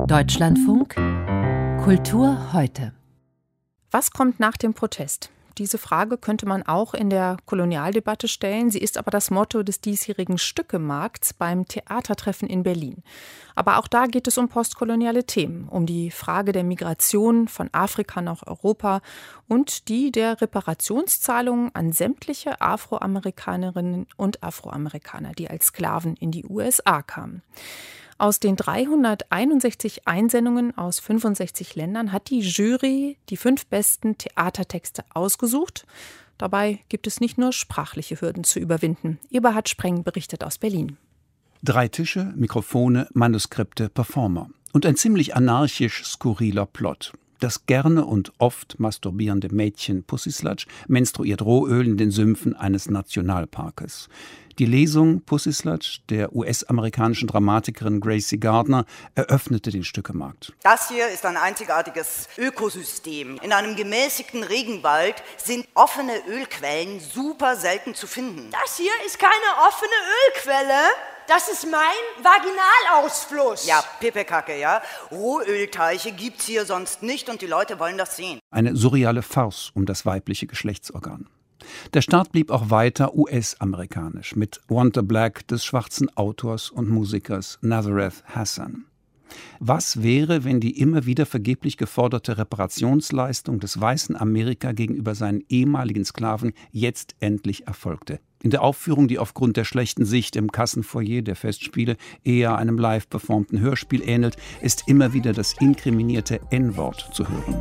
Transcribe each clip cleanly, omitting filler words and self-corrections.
Deutschlandfunk Kultur heute. Was kommt nach dem Protest? Diese Frage könnte man auch in der Kolonialdebatte stellen. Sie ist aber das Motto des diesjährigen Stückemarkts beim Theatertreffen in Berlin. Aber auch da geht es um postkoloniale Themen, um die Frage der Migration von Afrika nach Europa und die der Reparationszahlungen an sämtliche Afroamerikanerinnen und Afroamerikaner, die als Sklaven in die USA kamen. Aus den 361 Einsendungen aus 65 Ländern hat die Jury die 5 besten Theatertexte ausgesucht. Dabei gibt es nicht nur sprachliche Hürden zu überwinden. Eberhard Spreng berichtet aus Berlin. 3 Tische, Mikrofone, Manuskripte, Performer. Und ein ziemlich anarchisch skurriler Plot. Das gerne und oft masturbierende Mädchen Pussy Sludge menstruiert Rohöl in den Sümpfen eines Nationalparkes. Die Lesung Pussy Sludge der US-amerikanischen Dramatikerin Gracie Gardner eröffnete den Stückemarkt. Das hier ist ein einzigartiges Ökosystem. In einem gemäßigten Regenwald sind offene Ölquellen super selten zu finden. Das hier ist keine offene Ölquelle. Das ist mein Vaginalausfluss. Ja, Pipekacke, ja. Rohölteiche gibt's hier sonst nicht und die Leute wollen das sehen. Eine surreale Farce um das weibliche Geschlechtsorgan. Der Start blieb auch weiter US-amerikanisch mit Want the Black des schwarzen Autors und Musikers Nazareth Hassan. Was wäre, wenn die immer wieder vergeblich geforderte Reparationsleistung des weißen Amerika gegenüber seinen ehemaligen Sklaven jetzt endlich erfolgte? In der Aufführung, die aufgrund der schlechten Sicht im Kassenfoyer der Festspiele eher einem live performten Hörspiel ähnelt, ist immer wieder das inkriminierte N-Wort zu hören.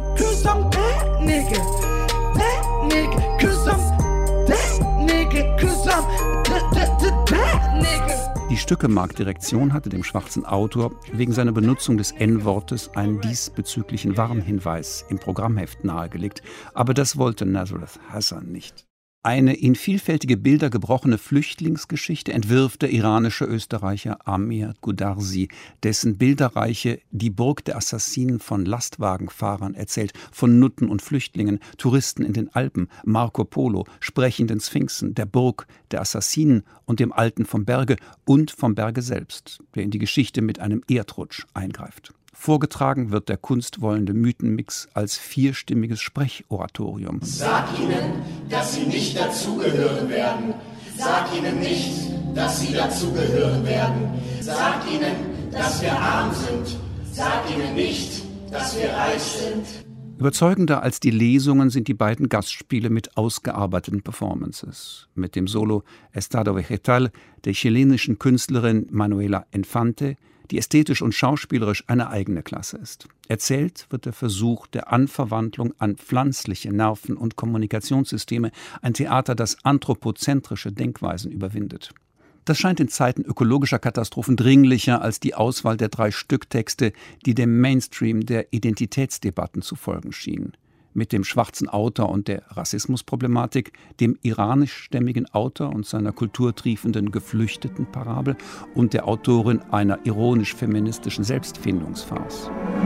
Die Stückemarktdirektion hatte dem schwarzen Autor wegen seiner Benutzung des N-Wortes einen diesbezüglichen Warnhinweis im Programmheft nahegelegt, aber das wollte Nazareth Hassan nicht. Eine in vielfältige Bilder gebrochene Flüchtlingsgeschichte entwirft der iranische Österreicher Amir Gudarzi, dessen Bilderreiche Die Burg der Assassinen von Lastwagenfahrern erzählt, von Nutten und Flüchtlingen, Touristen in den Alpen, Marco Polo, sprechenden Sphinxen, der Burg der Assassinen und dem Alten vom Berge und vom Berge selbst, der in die Geschichte mit einem Erdrutsch eingreift. Vorgetragen wird der kunstwollende Mythenmix als 4-stimmiges Sprechoratorium. Sag ihnen, dass sie nicht dazugehören werden. Sag ihnen nicht, dass sie dazugehören werden. Sag ihnen, dass wir arm sind. Sag ihnen nicht, dass wir reich sind. Überzeugender als die Lesungen sind die beiden Gastspiele mit ausgearbeiteten Performances. Mit dem Solo Estado Vegetal der chilenischen Künstlerin Manuela Infante, die ästhetisch und schauspielerisch eine eigene Klasse ist. Erzählt wird der Versuch der Anverwandlung an pflanzliche Nerven- und Kommunikationssysteme, ein Theater, das anthropozentrische Denkweisen überwindet. Das scheint in Zeiten ökologischer Katastrophen dringlicher als die Auswahl der 3 Stücktexte, die dem Mainstream der Identitätsdebatten zu folgen schienen. Mit dem schwarzen Autor und der Rassismusproblematik, dem iranischstämmigen Autor und seiner kulturtriefenden Geflüchteten-Parabel und der Autorin einer ironisch-feministischen Selbstfindungsfarce.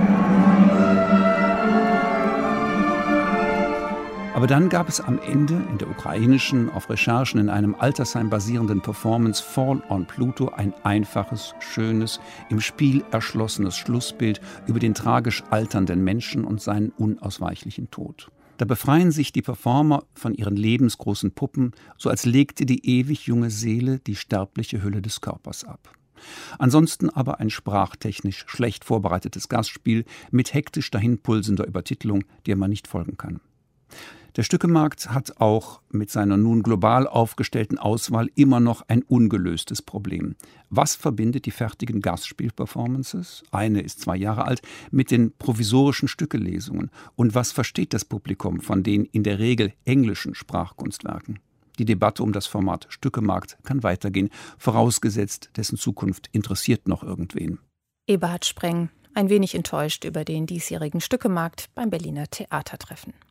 Aber dann gab es am Ende in der ukrainischen, auf Recherchen in einem Altersheim basierenden Performance Fall on Pluto ein einfaches, schönes, im Spiel erschlossenes Schlussbild über den tragisch alternden Menschen und seinen unausweichlichen Tod. Da befreien sich die Performer von ihren lebensgroßen Puppen, so als legte die ewig junge Seele die sterbliche Hülle des Körpers ab. Ansonsten aber ein sprachtechnisch schlecht vorbereitetes Gastspiel mit hektisch dahinpulsender Übertitelung, der man nicht folgen kann. Der Stückemarkt hat auch mit seiner nun global aufgestellten Auswahl immer noch ein ungelöstes Problem. Was verbindet die fertigen Gastspielperformances, eine ist 2 Jahre alt, mit den provisorischen Stückelesungen? Und was versteht das Publikum von den in der Regel englischen Sprachkunstwerken? Die Debatte um das Format Stückemarkt kann weitergehen, vorausgesetzt, dessen Zukunft interessiert noch irgendwen. Eberhard Spreng, ein wenig enttäuscht über den diesjährigen Stückemarkt beim Berliner Theatertreffen.